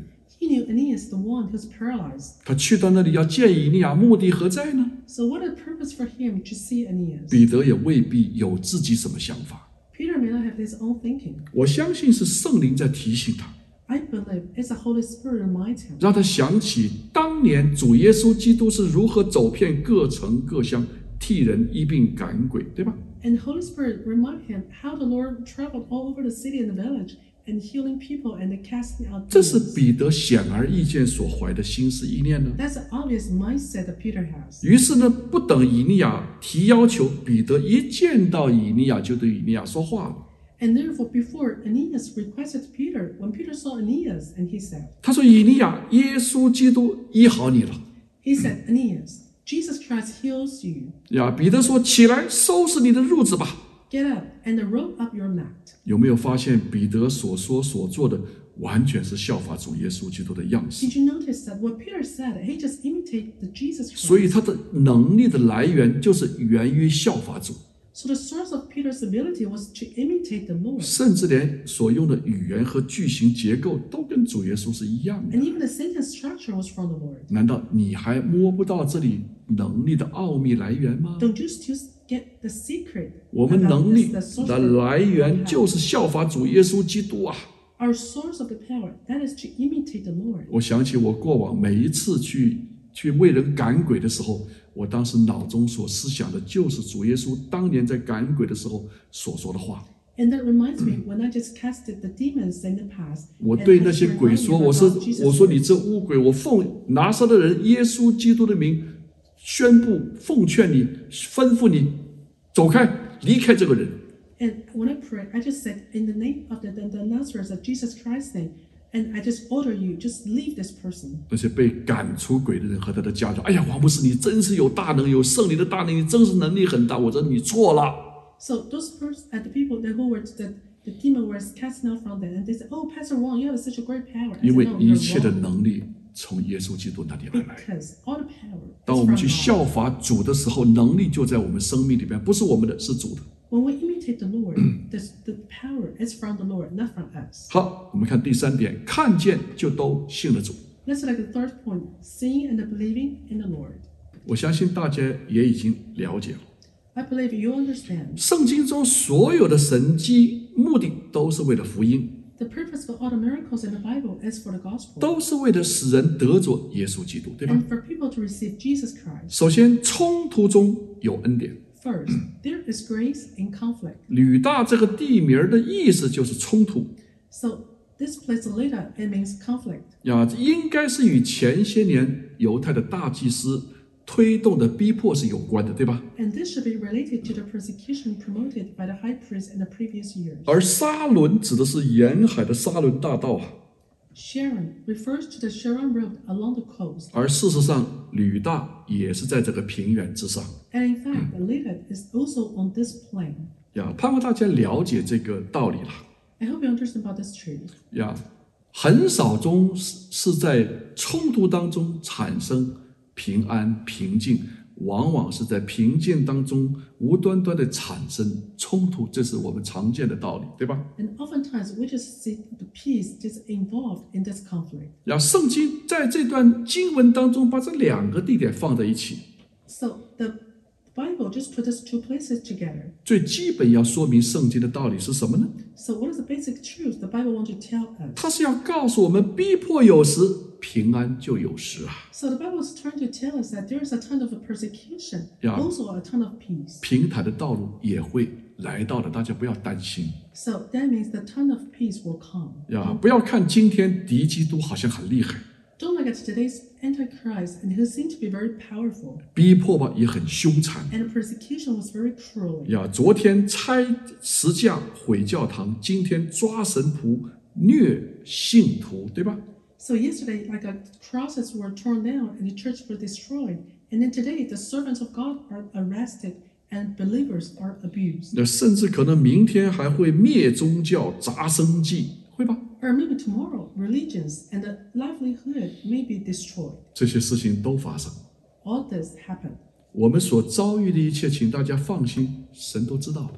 He knew Aeneas, the one who's paralyzed. 他去到那里要见以利亚，目的何在呢？ So what a purpose for him to see Aeneas. 彼得也未必有自己什么想法。 Peter may not have his own thinking. 我相信是圣灵在提醒他， I believe it's the Holy Spirit reminds him. 让他想起当年主耶稣基督是如何走遍各城各乡，替人医病赶鬼，对吧？ And Holy Spirit remind him how the Lord traveled all over the city and the village and healing people and casting out 这是 demons. 彼得显而易见所怀的心思意念呢。 That's the obvious mindset that Peter has. 于是呢，不等以利亚提要求，彼得一见到以利亚就对以利亚说话了。 And therefore, before Aeneas requested Peter, when Peter saw Aeneas, and he said, 他说：“以利亚，耶稣基督医好你了。 he said, Aeneas, Jesus Christ heals you. ” 呀，彼得说：“起来，收拾你的褥子吧。” Get up and roll up your mat. 有没有发现彼得所说所做的完全是效法主耶稣基督的样式？ Did you notice that what Peter said, he just imitated the Jesus 所以 Christ. 他的能力的来源就是源于效法主， So the source of Peter's ability was to imitate the Lord. 甚至连所用的语言和句型结构都跟主耶稣是一样的。 And even the sentence structure was from the Lord. 难道你还摸不到这里能力的奥秘来源吗？ Don't you still get the secret 我们 about 能力 the source 的 of 来源 power? 就是效法主耶稣基督啊！ Our source of the power, that is to imitate the Lord. 我想起我过往每一次去为人赶鬼的时候，我当时脑中所思想的就是主耶稣当年在赶鬼的时候所说的话。 And that reminds me when I just casted the demons in the past. 我 and 对 I 那 just 些鬼 remind 说：“ you 我说 about Jesus' 我说你 words. 这污鬼，我奉拿撒勒人耶稣基督的名宣布奉劝你，吩咐你走开，离开这个人。” And when I pray, I just said, in the name of the Nazareth of Jesus Christ's name, and I just order you, just leave this person. 那些被赶出鬼的人和他的家人，哎呀，王牧师，你真是有大能，有圣灵的大能，你真是能力很大。我说你错了。 So those the people that who were the demon was casting out from them, and they said, "Oh, Pastor Wang, you have such a great power." I 因 said, 为 "No, 一 you're 切的 wrong. 能力从耶稣基督那里而来。 Because all the power 当 is 我们 from 去 God. 效法主的时候，能力就在我们生命里边，不是我们的，是主的。 When we imitate the Lord, the power is from the Lord, not from us. 好，我们看第三点，看见就都信了主。 Let's like the third point: seeing and believing in the Lord. 我相信大家也已经了解了， I believe you understand. 圣经中所有的神迹目的都是为了福音， The purpose for all the miracles in the Bible is for the gospel, 都是为了使人得着耶稣基督，对吧？ and for people to receive Jesus Christ. 首先，冲突中有恩典。 First, there is grace in conflict. 吕大这个地名的意思就是冲突 So this place Lydda, it means conflict. 呀，应该是与前些年犹太的大祭司推动的逼迫是有关的，对吧？ And this should be related to the persecution promoted by the high priest in the previous years. 而沙伦指的是沿海的沙伦大道啊， Sharon refers to the Sharon Road along the coast. 而事实上，吕大也是在这个平原之上 And in fact, the Lydda is also on this plain. 呀。盼望大家了解这个道理了 I hope you understand about this truth. 呀。很少中是在冲突当中产生平安平静，往往是在平静当中无端端的产生冲突，这是我们常见的道理，对吧？ And oftentimes we just see the peace just involved in this conflict. 呀，圣经在这段经文当中把这两个地点放在一起， So the Bible just put these two places together. 最基本要说明圣经的道理是什么呢？ So what is the basic truth the Bible wants to tell us? 它是要告诉我们，逼迫有时，平安就有时啊。 So the Bible is trying to tell us that there is a ton of persecution, Yeah. also a ton of peace. 平坦的道路也会来到的，大家不要担心 So that means the ton of peace will come. 呀！不要看今天敌基督好像很厉害， Don't look at today's Antichrist and who seem to be very powerful. 逼迫吧也很凶残 And the persecution was very cruel. 呀。昨天拆石架毁教堂，今天抓神仆虐信徒，对吧？ So yesterday, like crosses were torn down and the church were destroyed. And then today, the servants of God are arrested and believers are abused. 那甚至可能明天还会灭宗教、砸生计，会吧？ Or maybe tomorrow, religions and the livelihood may be destroyed. 这些事情都发生。 All this happened. 我们所遭遇的一切，请大家放心，神都知道的。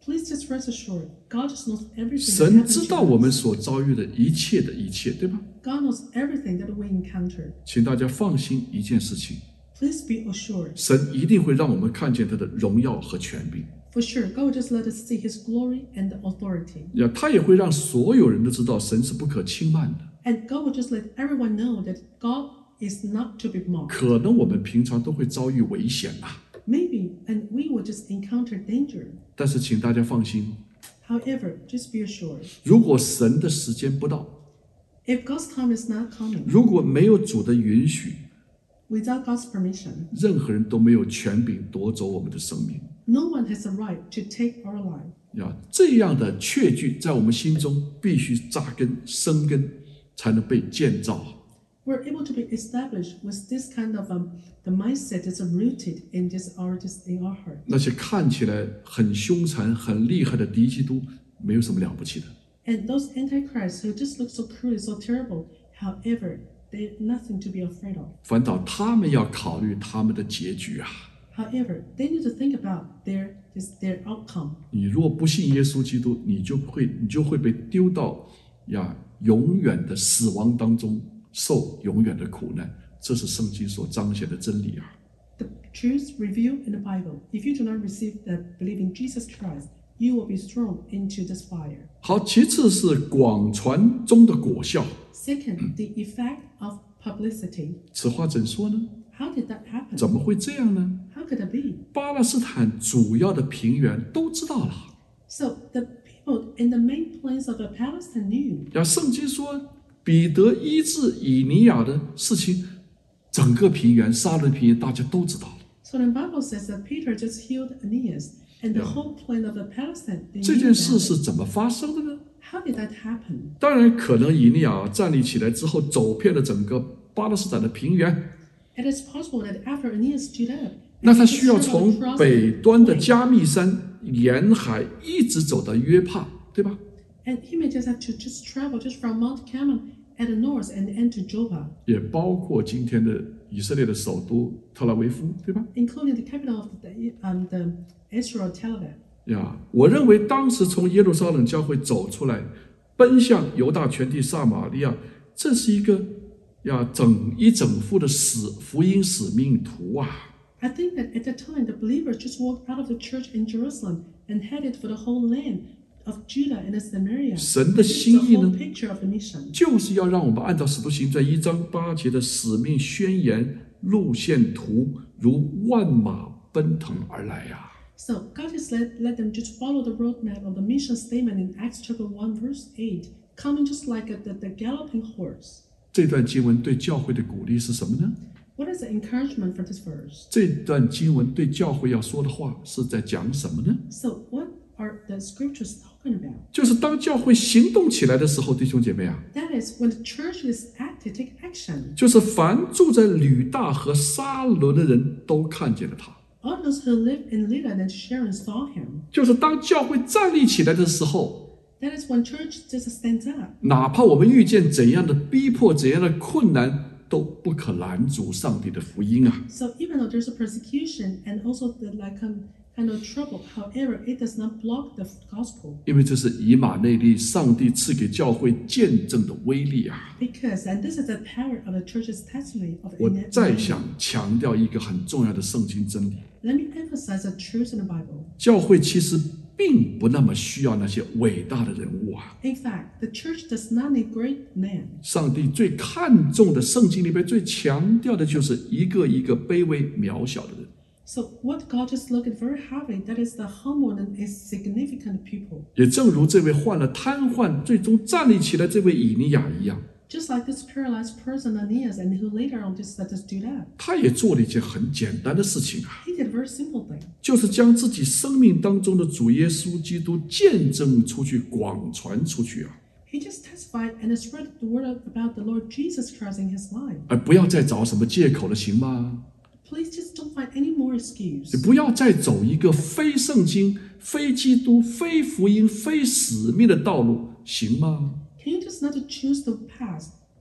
Please just rest assured, God just knows everything that 神 happens 知 to 道我们 us. 所遭遇的一切，对吧？ God knows everything that we encounter. 请大家放心一件事情， Please be assured. 神一定会让我们看见他的荣耀和权柄， For sure, God will just let us see His glory and authority. 他也会让所有人都知道神是不可轻慢的。 And God will just let everyone know that God is not to be mocked. 可能我们平常都会遭遇危险呐， Maybe, and we will just encounter danger. 但是请大家放心， However, just be assured, 如果神的时间不到， if God's time is not coming, 如果没有主的允许， without God's permission, 任何人都没有权柄夺走我们的生命。 no one has a right to take our life. 这样的确据在我们心中必须扎根生根，才能被建造。 We're able to be established with this kind of the mindset that's rooted in in our heart. 那些看起来很凶残、很厉害的敌基督，没有什么了不起的。 And those antichrists who just look so cruel, so terrible, however, they're nothing to be afraid of. 反倒他们要考虑他们的结局啊！ However, they need to think about their outcome. 你若不信耶稣基督，你就会被丢到永远的死亡当中，受永远的苦难。这是圣经所彰显的真理啊！ The truth revealed in the Bible. If you do not believe in Jesus Christ, you will be thrown into this fire. 好，其次是广传中的果效。 Second, the effect of publicity. 此话怎说呢？ How did that happen? 怎么会这样呢？ How could it be? 巴勒斯坦主要的平原都知道了。 So the people in the main plains of Palestine knew. 圣经说彼得医治以尼雅的事情，整个平原沙仑平原大家都知道了。 So the Bible says that Peter just healed Aeneas, and the whole plain of Palestine. They 这 knew 件事 about 是 it. 怎么发生的呢？ How did that happen? 当然，可能以尼雅站立起来之后，走遍了整个巴勒斯坦的平原。 It is possible that after Aeneas stood up, 那 and 他 he 需要 traveled 从 across 北 the 端的 plain, 加密山沿海一直走到约帕，对吧？ and he may just have to just travel just from Mount Carmel at the north and end to Joppa, 也包括今天的以色列的首都特拉维夫，对吧？ including the capital of the Israel, Tel Aviv. 我认为当时从耶路撒冷教会走出来，奔向犹大全地撒玛利亚，这是一个整副的福音使命图啊！ I think that at that time, the believers just walked out of the church in Jerusalem and headed for the whole land of Judah and Samaria. 神的 This is 心 the 意 whole 呢， picture of the mission. 就是要让我们按照使徒行传1章8节的使命宣言路线图，如万马奔腾而来啊！ So God has let them just follow the roadmap of the mission statement in Acts chapter 1 verse 8, coming just like the galloping horse. 这段经文对教会的鼓励是什么呢？ What is the encouragement for this verse? 这段经文对教会要说的话是在讲什么呢？ So what are the scriptures talking about? 就是当教会行动起来的时候，弟兄姐妹啊， That is when the church is active, take action. 就是凡住在吕大和沙伦的人都看见了他。 All those who live in Lydda and Sharon saw him. 就是当教会站立起来的时候， That is when church just stands up. 哪怕我们遇见怎样的逼迫、怎样的困难，都不可拦阻上帝的福音啊！ So even though there's a persecution and also the kind of trouble, however, it does not block the gospel. 因为这是以马内利上帝赐给教会见证的威力啊！ Because, and this is the power of the church's testimony of 我 in 再想强调一个很重要的圣经真理： Let me emphasize the truth in the Bible. 教会其实并不那么需要那些伟大的人物啊！ In fact, the church does not need great men. 上帝最看重的，圣经里面最强调的就是一个一个卑微渺小的人。 So what God just looked at very highly, that is the humble and insignificant people. 也正如这位患了瘫痪，最终站立起来这位以尼雅一样， Just like this paralyzed person, Aeneas, and who later on just stood up. 他也做了一件很简单的事情啊， He did a very simple thing. 就是将自己生命当中的主耶稣基督见证出去，广传出去啊， He just testified and spread the word about the Lord Jesus Christ in his life. 而不要再找什么借口了，行吗？ Please just don't find any more excuse. 你不要再走一个非圣经、非基督、非福音、非使命的道路，行吗？ Can you just not to choose the path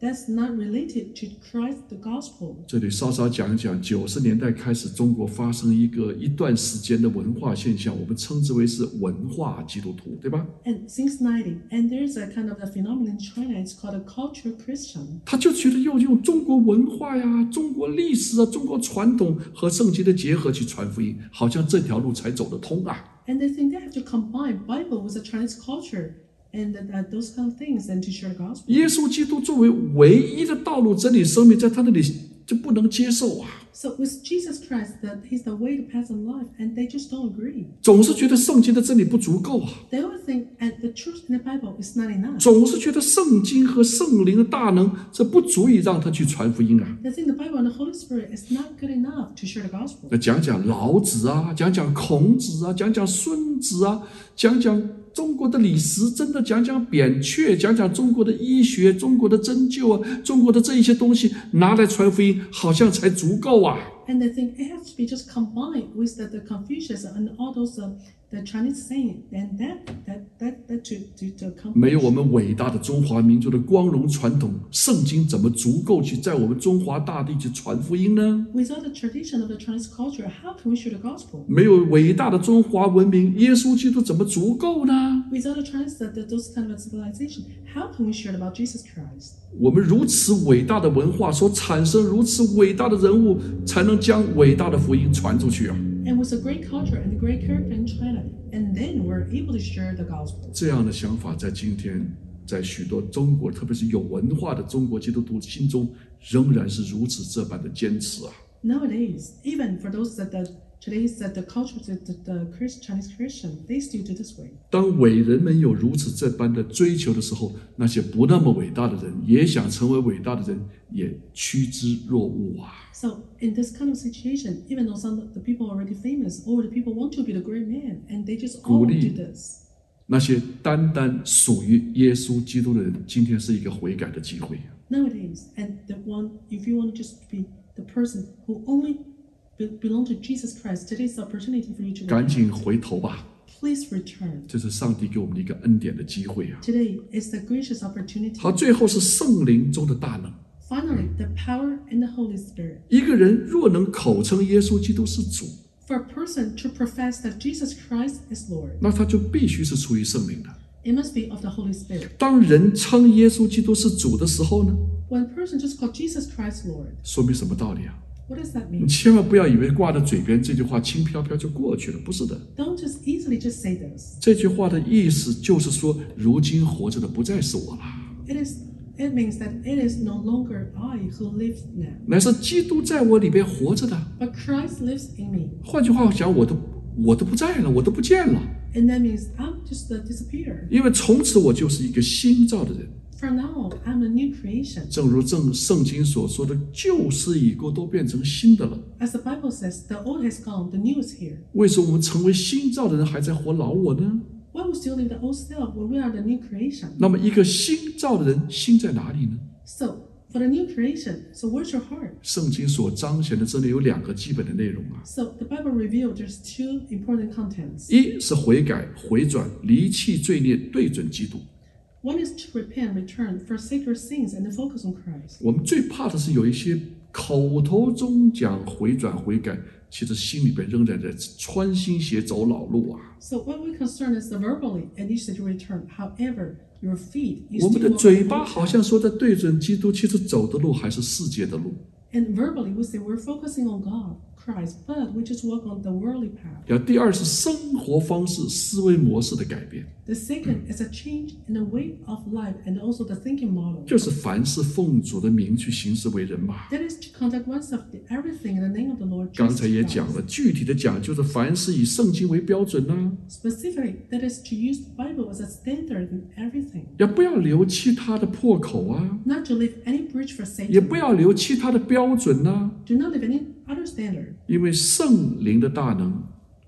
that's not related to Christ the gospel. 这里稍稍讲一讲，90年代开始，中国发生一段时间的文化现象，我们称之为是文化基督徒，对吧？ And since 90, and there's a kind of a phenomenon in China, it's called a cultural Christian. 他就觉得要用中国文化呀、中国历史啊、中国传统和圣经的结合去传福音，好像这条路才走得通啊。 And they think they have to combine Bible with the Chinese culture and those kind of things and to share the gospel. 耶稣基督作为唯一的道路、真理、生命，在他那里就不能接受啊， So with Jesus Christ, that He's the way, the path, and life, and they just don't agree. 总是觉得圣经的真理不足够啊， They always think, and the truth in the Bible is not enough. 总是觉得圣经和圣灵的大能这不足以让他去传福音啊。 They think the Bible and the Holy Spirit is not good enough to share the gospel. 那讲讲老子啊，讲讲孔子啊，讲讲孙子啊，讲讲中国的李时珍的，讲讲扁鹊，讲讲中国的医学、中国的针灸啊，中国的这一些东西拿来传福音，好像才足够啊。 And they think it has to be just combined with the Confucius and all those the Chinese saying, and that to accomplish. 没有我们伟大的中华民族的光荣传统，圣经怎么足够去在我们中华大地去传福音呢？ Without the tradition of the Chinese culture, how can we share the gospel? 没有伟大的中华文明，耶稣基督怎么足够呢？ Without the Chinese those kind of civilization, how can we share about Jesus Christ? 我们如此伟大的文化所产生如此伟大的人物，才能将伟大的福音传出去啊！ And with a great culture and a great character in China, and then we're able to share the gospel. 这样的想法在今天，在许多中国，特别是有文化的中国基督徒心中，仍然是如此这般的坚持啊！ Nowadays, even for those today's the culture the Chinese Christian, they still do this way. 当伟人们有如此这般的追求的时候，那些不那么伟大的人，也想成为伟大的人，也趋之若鹜啊！ So in this kind of situation, even though some of the people are already famous, or the people want to be the great man, and they just all do this. 那些单单属于耶稣基督的人，今天是一个悔改的机会。 Nowadays, and the one, if you want to just be the person who only belong to Jesus Christ, today's the opportunity for you to 赶 repent. 紧回头吧， Please return. 这是上帝给我们的一个恩典的机会啊！ Today is the gracious opportunity. 好，最后是圣灵中的大能。 Finally, the power and the Holy Spirit. 一个人若能口称耶稣基督是主， For a person to profess that Jesus Christ is Lord, 那他就必须是出于圣灵的。 it must be of the Holy Spirit. 当人称耶稣基督是主的时候呢， When a person just called Jesus Christ Lord, 说明什么道理啊？ what does that 你 mean? 千万不要以为挂在嘴边这句话轻飘飘就过去了，不是的。 Don't just easily just say this. 这句话的意思就是说，如今活着的不再是我了， It means that it is no longer I who live now, 乃是基督在我里边活着的。 but Christ lives in me. 换句话讲，我都不在了，我都不见了， And that means I'm just disappear. 因为从此我就是一个新造的人。 From now on, I'm a new creation. 正如圣经所说的，旧事已过，都变成新的了。 As the Bible says, the old has gone, the new is here. 为什么我们成为新造的人还在活老我呢？ Why we still live the old self when we are the new creation? 那么，一个新造的人，心在哪里呢？ So, for the new creation, so where's your heart? 圣经所彰显的真理有2个基本的内容啊， So, the Bible revealed there's 2 important contents. 一是悔改、回转、离弃罪孽，对准基督。 One is to repent, return, forsake your sins, and focus on Christ. 我们最怕的是有一些口头中讲回转悔改，其实心里边仍然在穿新鞋走老路啊。 So what we're concerned is the verbally, and you said you return. However, your feet, you 我们 still 的 walk 嘴 on the 巴 road 好像说在对准基督，其实走的路还是世界的路。 And verbally, we say we're focusing on God, Christ, but we just walk on the worldly path. 第二是生活方式、思维模式的改变， The second is a change in the way of life and also the thinking model. 就是凡事奉主的名去行事为人嘛。 That is to conduct oneself in everything in the name of the Lord 刚 Jesus 才也讲 Christ. 了，具体的讲就是凡事以圣经为标准呐、 Specifically, that is to use the Bible as a standard in everything. 也不要留其他的破口啊， Not to leave any breach for 也 Satan. 不要留其他的标准呐、 Do not leave any other standard. 因为圣灵的大能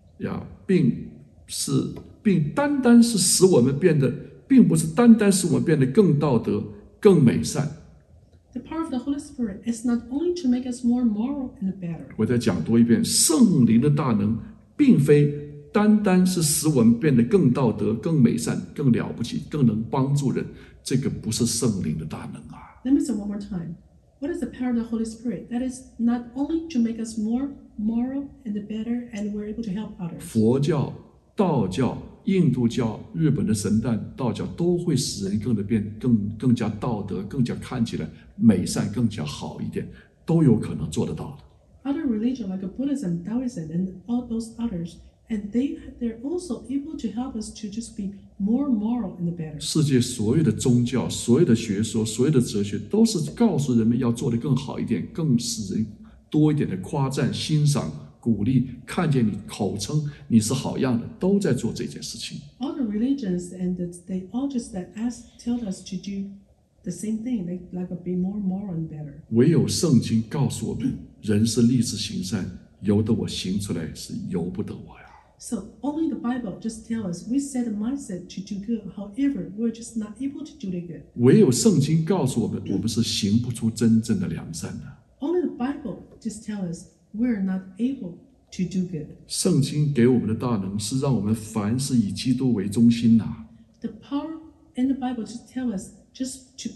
并单单是使我们变得，并不是单单使我们变得更道德、更美善。 The power of the Holy Spirit is not only to make us more moral and better. 我再讲多一遍，圣灵的大能并非单单是使我们变得更道德、更美善、更了不起、更能帮助人，这个不是圣灵的大能啊。 Let me say one more time. What is the power of the Holy Spirit? That is not only to make us more moral and better, and we're able to help others. 佛教、道教、印度教、日本的神道道教都会使人更加道德，更加看起来美善，更加好一点，都有可能做得到的。 Other religions like Buddhism, Taoism, and all those others, and they're also able to help us to just be more moral and better. 世界所有的宗教、所有的学说、所有的哲学，都是告诉人们要做得更好一点，更使人多一点的夸赞、欣赏、鼓励，看见你口称你是好样的，都在做这件事情。 All the religions and they all just tell us to do the same thing, like be more moral and better. 唯有圣经告诉我们，人是立志行善，由得我行出来，是由不得我呀。 So only the Bible just tells us we set a mindset to do good. However, we're just not able to do the good. 唯有圣经告诉我们，我们是行不出真正的良善的。 Only the Bible just tells us we're not able to do good. 圣经给我们的大能是让我们凡事以基督为中心呐。 The power in the Bible just tells us just to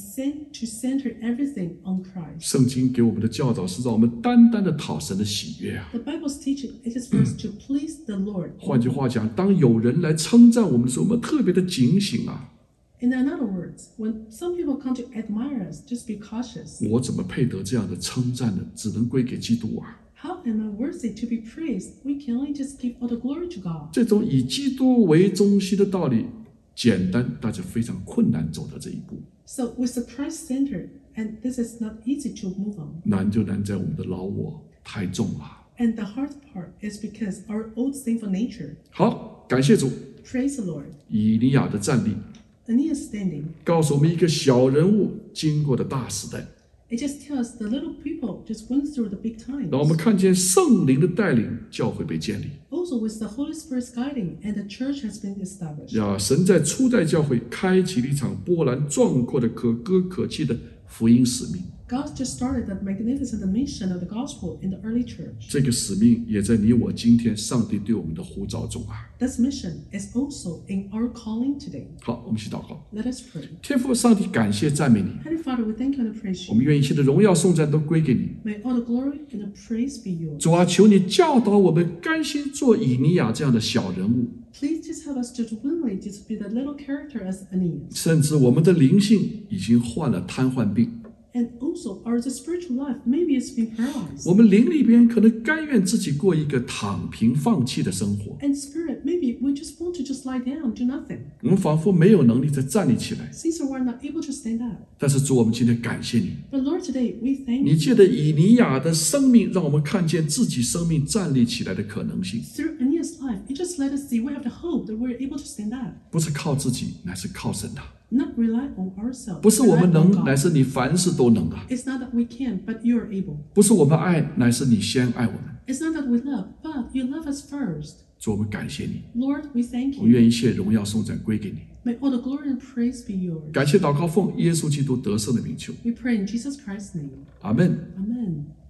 center everything on Christ. 圣经给我们的教导是让我们单单的讨神的喜悦啊。 The Bible's teaching is just for us to please the Lord. 换句话讲，当有人来称赞我们的时候，我们特别的警醒啊。 In other words, when some people come to admire us, just be cautious. 我怎么配得这样的称赞呢？只能归给基督啊。 How am I worthy to be praised? We can only just give all the glory to God. 这种以基督为中心的道理，简单，但是非常困难走到这一步。 So with the Christ center, and this is not easy to move on. 难就难在我们的老我太重了。 And the hard part is because our old sinful nature. 好，感谢主。 Praise the Lord. 以利亚的战例 Aeneas standing. 告诉我们一个小人物经过的大时代， It just tells the little people just went through the big times. 让我们看见圣灵的带领，教会被建立。 Also with the Holy Spirit's guiding, and the church has been established. 呀，神在初代教会开启了一场波澜壮阔的、可歌可泣的福音使命。 God just started that magnificent mission of the gospel in the early church. 这个使命也在你我今天上帝对我们的呼召中啊。 This mission is also in our calling today. 好，我们一起祷告。 Let us pray. 天父上帝，感谢赞美你， Heavenly Father, we thank you and praise 我们 you. 愿意一切的荣耀颂赞都归给你。 May all the glory and the praise be yours. 主啊，求你教导我们，甘心做以尼亚这样的小人物， Please just help us to willingly just be the little character as Aeneas. 甚至我们的灵性已经患了瘫痪病， And also our spiritual life, maybe it's been paralyzed. 我们灵里边可能甘愿自己过一个躺平放弃的生活， And spirit, maybe we just want to just lie down, do nothing. 我们仿佛没有能力再站立起来。 Since we're not able to stand up. 但是主，我们今天感谢你， But Lord, today we thank 你 you. 借着以尼亚的生命，让我们看见自己生命站立起来的可能性， Through Aeneas' life, it just let us see we have the hope that we're able to stand up. 不是靠自己，乃是靠神啊！ Not rely on ourselves. 不是我们 rely on 能， God. 乃是你凡事都能啊！ It's not that we can, but you are able. 不是我们爱，乃是你先爱我们。 It's not that we love, but you love us first. 主，我们感谢你， Lord, we thank 我 you. 愿一切荣耀颂赞归给你。 May all the glory and praise be yours. 感谢祷告，奉耶稣基督得胜的名求， We pray in Jesus Christ's name. 阿门。 Amen.